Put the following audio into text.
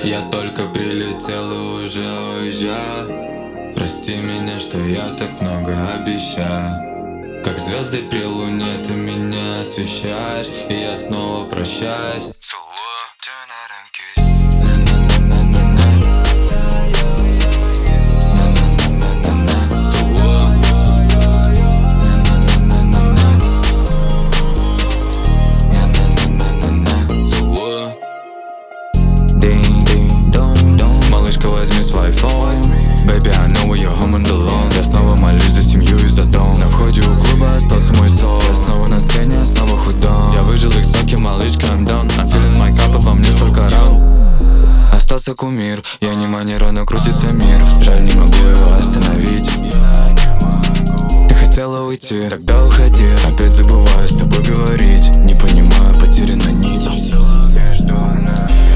Я только прилетел и уже уезжаю. Прости меня, что я так много обещаю. Как звезды при луне ты меня освещаешь, и я снова прощаюсь. Малышка, возьми свой фон. Baby, I know where you're home and alone. Я снова молюсь за семью и за дом. На входе у клуба остался мой сон. Я снова на сцене, снова худом. Я выжил их соки, малышка, I'm down. I'm feeling my cup, и во мне столько ран. Остался кумир, я не манера, но крутится мир. Жаль, не могу его остановить. Ты хотела уйти, тогда уходи. Опять забываю с тобой говорить. Не понимаю, потеряна нить между нами.